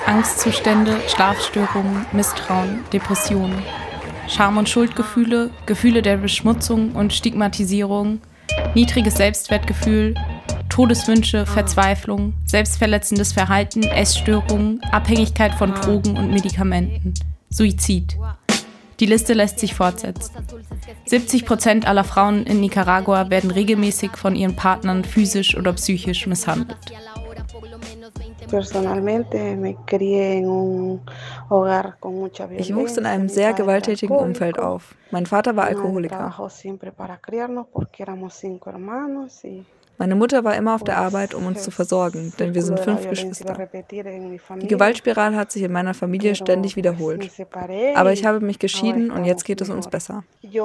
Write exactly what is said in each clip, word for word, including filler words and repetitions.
Angstzustände, Schlafstörungen, Misstrauen, Depressionen, Scham- und Schuldgefühle, Gefühle der Beschmutzung und Stigmatisierung, niedriges Selbstwertgefühl, Todeswünsche, Verzweiflung, selbstverletzendes Verhalten, Essstörungen, Abhängigkeit von Drogen und Medikamenten, Suizid. Die Liste lässt sich fortsetzen. siebzig Prozent aller Frauen in Nicaragua werden regelmäßig von ihren Partnern physisch oder psychisch misshandelt. Ich wuchs in einem sehr gewalttätigen Umfeld auf. Mein Vater war Alkoholiker. Meine Mutter war immer auf der Arbeit, um uns zu versorgen, denn wir sind fünf Geschwister. Die Gewaltspirale hat sich in meiner Familie ständig wiederholt. Aber ich habe mich geschieden und jetzt geht es uns besser. Ich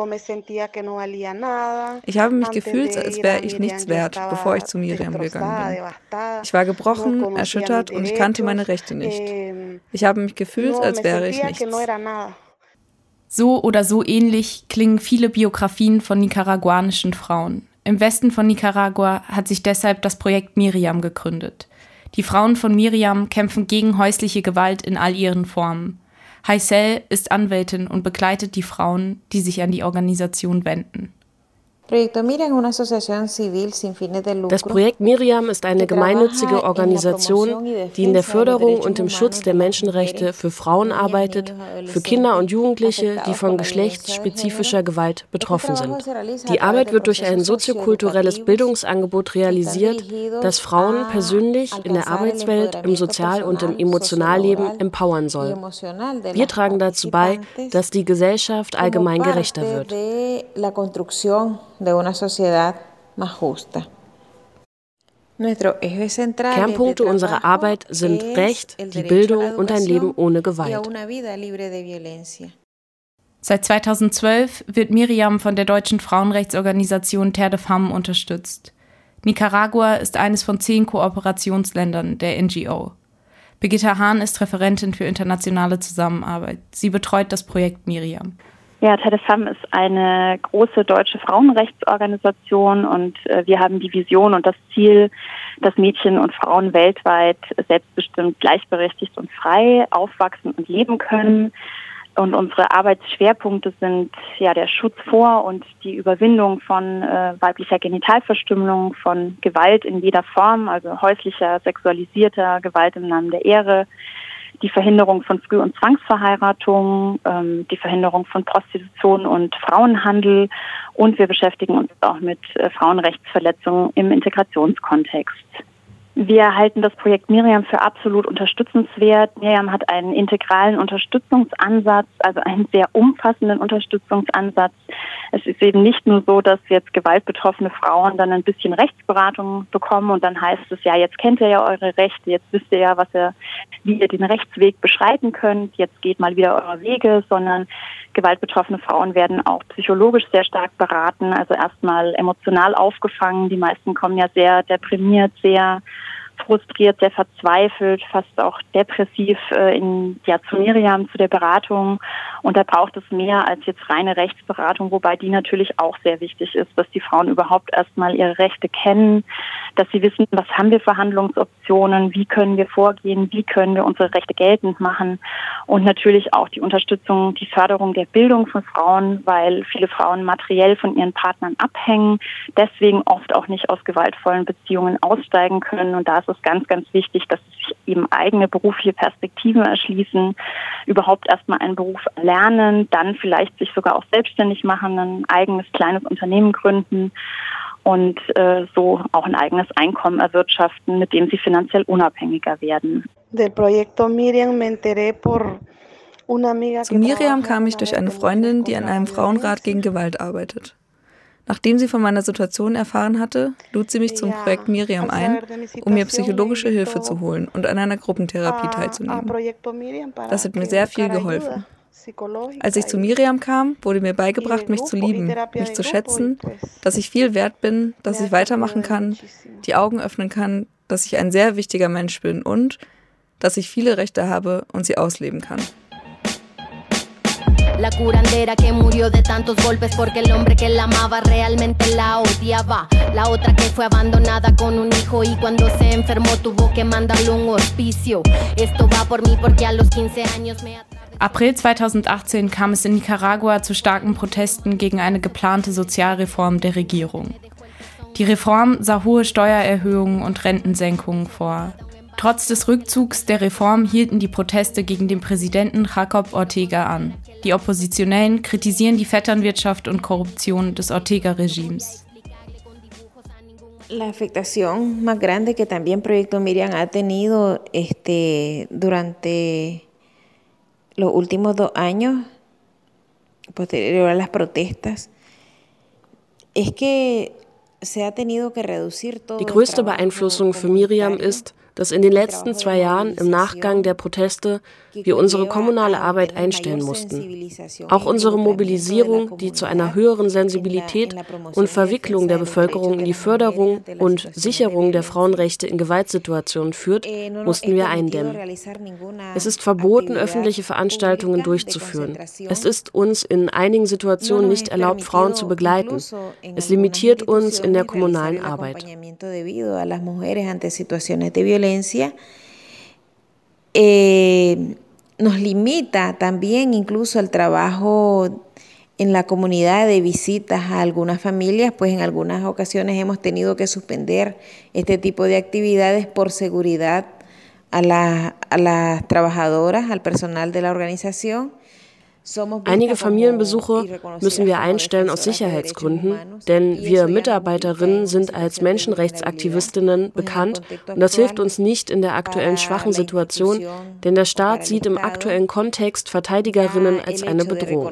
habe mich gefühlt, als wäre ich nichts wert, bevor ich zu Miriam gegangen bin. Ich war gebrochen, erschüttert und ich kannte meine Rechte nicht. Ich habe mich gefühlt, als wäre ich nichts. So oder so ähnlich klingen viele Biografien von nicaraguanischen Frauen. Im Westen von Nicaragua hat sich deshalb das Projekt Miriam gegründet. Die Frauen von Miriam kämpfen gegen häusliche Gewalt in all ihren Formen. Haisel ist Anwältin und begleitet die Frauen, die sich an die Organisation wenden. Das Projekt Miriam ist eine gemeinnützige Organisation, die in der Förderung und im Schutz der Menschenrechte für Frauen arbeitet, für Kinder und Jugendliche, die von geschlechtsspezifischer Gewalt betroffen sind. Die Arbeit wird durch ein soziokulturelles Bildungsangebot realisiert, das Frauen persönlich in der Arbeitswelt, im Sozial- und im Emotionalleben empowern soll. Wir tragen dazu bei, dass die Gesellschaft allgemein gerechter wird. De una sociedad más justa. Kernpunkte unserer Arbeit sind Recht, die Bildung und ein Leben ohne Gewalt. Seit zweitausendzwölf wird Miriam von der deutschen Frauenrechtsorganisation Terre de Femmes unterstützt. Nicaragua ist eines von zehn Kooperationsländern der N G O. Birgitta Hahn ist Referentin für internationale Zusammenarbeit. Sie betreut das Projekt Miriam. Ja, Terre de Femmes ist eine große deutsche Frauenrechtsorganisation und äh, wir haben die Vision und das Ziel, dass Mädchen und Frauen weltweit selbstbestimmt, gleichberechtigt und frei aufwachsen und leben können. Und unsere Arbeitsschwerpunkte sind ja der Schutz vor und die Überwindung von äh, weiblicher Genitalverstümmelung, von Gewalt in jeder Form, also häuslicher, sexualisierter Gewalt im Namen der Ehre, die Verhinderung von Früh- und Zwangsverheiratung, ähm, die Verhinderung von Prostitution und Frauenhandel und wir beschäftigen uns auch mit äh, Frauenrechtsverletzungen im Integrationskontext. Wir halten das Projekt Miriam für absolut unterstützenswert. Miriam hat einen integralen Unterstützungsansatz, also einen sehr umfassenden Unterstützungsansatz. Es ist eben nicht nur so, dass jetzt gewaltbetroffene Frauen dann ein bisschen Rechtsberatung bekommen und dann heißt es ja, jetzt kennt ihr ja eure Rechte, jetzt wisst ihr ja, was ihr, wie ihr den Rechtsweg beschreiten könnt, jetzt geht mal wieder eure Wege, sondern gewaltbetroffene Frauen werden auch psychologisch sehr stark beraten, also erstmal emotional aufgefangen. Die meisten kommen ja sehr deprimiert, sehr frustriert, sehr verzweifelt, fast auch depressiv äh, in, ja, zu Miriam, zu der Beratung. Und da braucht es mehr als jetzt reine Rechtsberatung, wobei die natürlich auch sehr wichtig ist, dass die Frauen überhaupt erstmal ihre Rechte kennen, dass sie wissen, was haben wir für Handlungsoptionen, wie können wir vorgehen, wie können wir unsere Rechte geltend machen und natürlich auch die Unterstützung, die Förderung der Bildung von Frauen, weil viele Frauen materiell von ihren Partnern abhängen, deswegen oft auch nicht aus gewaltvollen Beziehungen aussteigen können und da ist es ganz, ganz wichtig, dass sie sich eben eigene berufliche Perspektiven erschließen, überhaupt erstmal einen Beruf lernen, dann vielleicht sich sogar auch selbstständig machen, ein eigenes kleines Unternehmen gründen und äh, so auch ein eigenes Einkommen erwirtschaften, mit dem sie finanziell unabhängiger werden. Zu Miriam kam ich durch eine Freundin, die an einem Frauenrat gegen Gewalt arbeitet. Nachdem sie von meiner Situation erfahren hatte, lud sie mich zum Projekt Miriam ein, um mir psychologische Hilfe zu holen und an einer Gruppentherapie teilzunehmen. Das hat mir sehr viel geholfen. Als ich zu Miriam kam, wurde mir beigebracht, mich zu lieben, mich zu schätzen, dass ich viel wert bin, dass ich weitermachen kann, die Augen öffnen kann, dass ich ein sehr wichtiger Mensch bin und dass ich viele Rechte habe und sie ausleben kann. La curandera que murió de tantos golpes porque el hombre que la amaba realmente la odiaba. La otra que fue abandonada con un hijo y cuando se enfermó tuvo que mandarle un hospicio. Esto va por mí porque a los quince años me... April zweitausendachtzehn kam es in Nicaragua zu starken Protesten gegen eine geplante Sozialreform der Regierung. Die Reform sah hohe Steuererhöhungen und Rentensenkungen vor. Trotz des Rückzugs der Reform hielten die Proteste gegen den Präsidenten Jacob Ortega an. Die Oppositionellen kritisieren die Vetternwirtschaft und Korruption des Ortega-Regimes. La afectación más grande que también Proyecto Miriam ha tenido este, durante los últimos dos años, posterior a las protestas, es que se ha tenido que reducir todo. Die größte Beeinflussung für Miriam ist, dass in den letzten zwei Jahren im Nachgang der Proteste wir unsere kommunale Arbeit einstellen mussten. Auch unsere Mobilisierung, die zu einer höheren Sensibilität und Verwicklung der Bevölkerung in die Förderung und Sicherung der Frauenrechte in Gewaltsituationen führt, mussten wir eindämmen. Es ist verboten, öffentliche Veranstaltungen durchzuführen. Es ist uns in einigen Situationen nicht erlaubt, Frauen zu begleiten. Es limitiert uns in der kommunalen Arbeit. Eh, nos limita también incluso el trabajo en la comunidad de visitas a algunas familias, pues en algunas ocasiones hemos tenido que suspender este tipo de actividades por seguridad a, la, a las trabajadoras, al personal de la organización. Einige Familienbesuche müssen wir einstellen aus Sicherheitsgründen, denn wir Mitarbeiterinnen sind als Menschenrechtsaktivistinnen bekannt und das hilft uns nicht in der aktuellen schwachen Situation, denn der Staat sieht im aktuellen Kontext Verteidigerinnen als eine Bedrohung.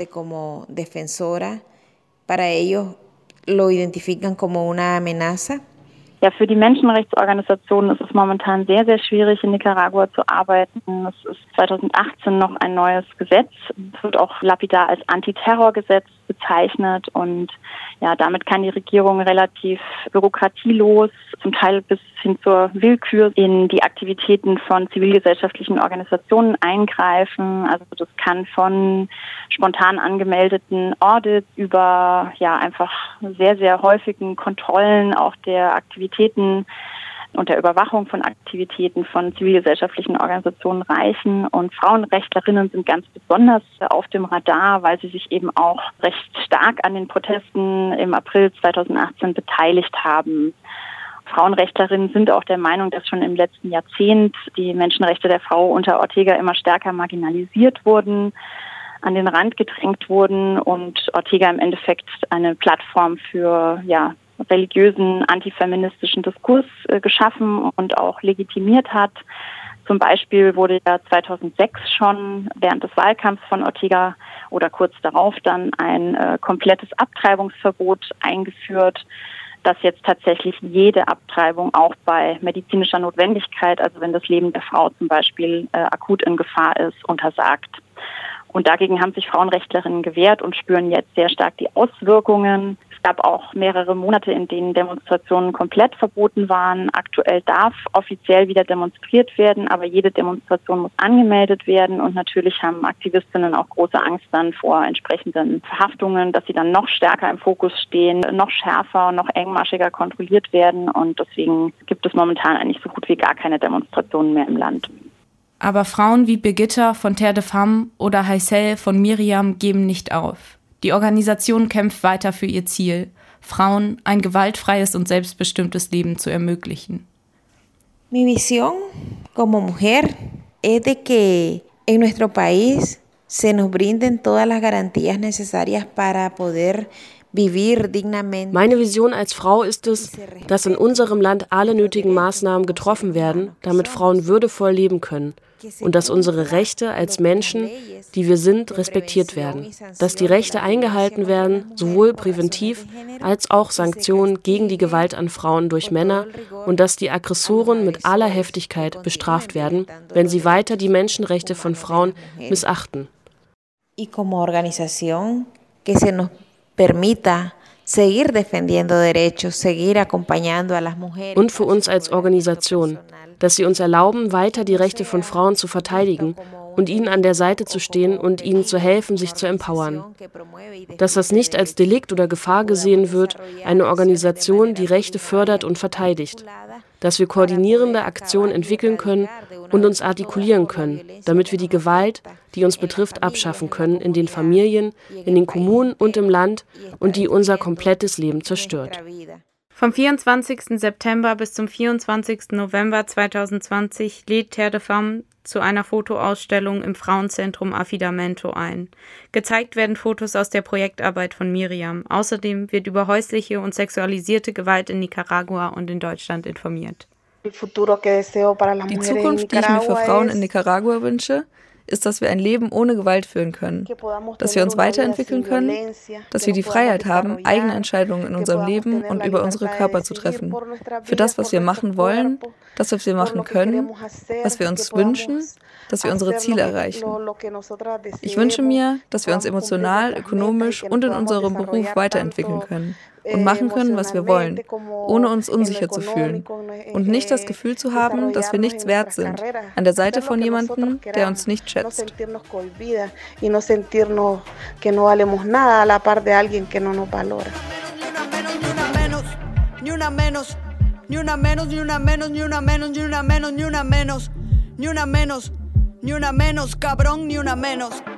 Ja, für die Menschenrechtsorganisationen ist es momentan sehr, sehr schwierig, in Nicaragua zu arbeiten. Es ist zweitausendachtzehn noch ein neues Gesetz. Es wird auch lapidar als Antiterrorgesetz bezeichnet und ja, damit kann die Regierung relativ bürokratielos, zum Teil bis hin zur Willkür in die Aktivitäten von zivilgesellschaftlichen Organisationen eingreifen. Also das kann von spontan angemeldeten Audits über ja einfach sehr, sehr häufigen Kontrollen auch der Aktivitäten und der Überwachung von Aktivitäten von zivilgesellschaftlichen Organisationen reichen. Und Frauenrechtlerinnen sind ganz besonders auf dem Radar, weil sie sich eben auch recht stark an den Protesten im April zweitausendachtzehn beteiligt haben. Frauenrechtlerinnen sind auch der Meinung, dass schon im letzten Jahrzehnt die Menschenrechte der Frau unter Ortega immer stärker marginalisiert wurden, an den Rand gedrängt wurden und Ortega im Endeffekt eine Plattform für ja religiösen, antifeministischen Diskurs äh, geschaffen und auch legitimiert hat. Zum Beispiel wurde ja zweitausendsechs schon während des Wahlkampfs von Ortega oder kurz darauf dann ein äh, komplettes Abtreibungsverbot eingeführt, das jetzt tatsächlich jede Abtreibung auch bei medizinischer Notwendigkeit, also wenn das Leben der Frau zum Beispiel äh, akut in Gefahr ist, untersagt. Und dagegen haben sich Frauenrechtlerinnen gewehrt und spüren jetzt sehr stark die Auswirkungen. Es gab auch mehrere Monate, in denen Demonstrationen komplett verboten waren. Aktuell darf offiziell wieder demonstriert werden, aber jede Demonstration muss angemeldet werden. Und natürlich haben Aktivistinnen auch große Angst dann vor entsprechenden Verhaftungen, dass sie dann noch stärker im Fokus stehen, noch schärfer, noch engmaschiger kontrolliert werden. Und deswegen gibt es momentan eigentlich so gut wie gar keine Demonstrationen mehr im Land. Aber Frauen wie Birgitta von Terre de Femme oder Haysel von Miriam geben nicht auf. Die Organisation kämpft weiter für ihr Ziel, Frauen ein gewaltfreies und selbstbestimmtes Leben zu ermöglichen. Mi visión como mujer es de que en nuestro país se nos brinden todas las garantías necesarias para poder vivir dignamente. Meine Vision als Frau ist es, dass in unserem Land alle nötigen Maßnahmen getroffen werden, damit Frauen würdevoll leben können. Und dass unsere Rechte als Menschen, die wir sind, respektiert werden. Dass die Rechte eingehalten werden, sowohl präventiv als auch Sanktionen gegen die Gewalt an Frauen durch Männer und dass die Aggressoren mit aller Heftigkeit bestraft werden, wenn sie weiter die Menschenrechte von Frauen missachten. Y como organización que se nos permita seguir defendiendo derechos, seguir acompañando a las mujeres. Und für uns als Organisation, dass sie uns erlauben, weiter die Rechte von Frauen zu verteidigen und ihnen an der Seite zu stehen und ihnen zu helfen, sich zu empowern. Dass das nicht als Delikt oder Gefahr gesehen wird, eine Organisation, die Rechte fördert und verteidigt. Dass wir koordinierende Aktionen entwickeln können und uns artikulieren können, damit wir die Gewalt, die uns betrifft, abschaffen können in den Familien, in den Kommunen und im Land und die unser komplettes Leben zerstört. Vom vierundzwanzigsten September bis zum vierundzwanzigsten November zweitausendzwanzig lädt Terre de Femmes zu einer Fotoausstellung im Frauenzentrum Affidamento ein. Gezeigt werden Fotos aus der Projektarbeit von Miriam. Außerdem wird über häusliche und sexualisierte Gewalt in Nicaragua und in Deutschland informiert. Die Zukunft, die ich mir für Frauen in Nicaragua wünsche, ist, dass wir ein Leben ohne Gewalt führen können, dass wir uns weiterentwickeln können, dass wir die Freiheit haben, eigene Entscheidungen in unserem Leben und über unsere Körper zu treffen, für das, was wir machen wollen, das, was wir machen können, was wir uns wünschen, dass wir unsere Ziele erreichen. Ich wünsche mir, dass wir uns emotional, ökonomisch und in unserem Beruf weiterentwickeln können und machen können, was wir wollen, ohne uns unsicher zu fühlen und nicht das Gefühl zu haben, dass wir nichts wert sind, an der Seite von jemandem, der uns nicht schätzt. Ni una menos, ni una menos, ni una menos, ni una menos, ni una menos, ni una menos, ni una menos, ni una menos, cabrón, ni una menos.